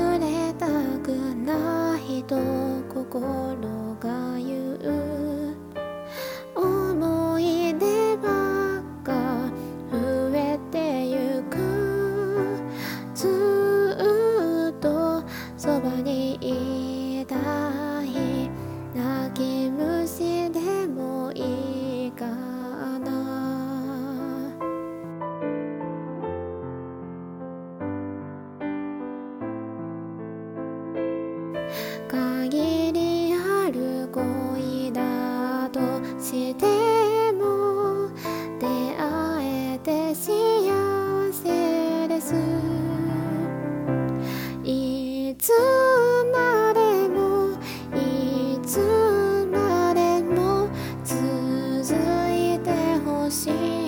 れたくないと心が言う。思い出ばっか増えてゆく。ずっとそばにいたい。泣き虫でもいいかな。限りある恋だとしても出会えて幸せです。いつまでもいつまでも続いてほしい。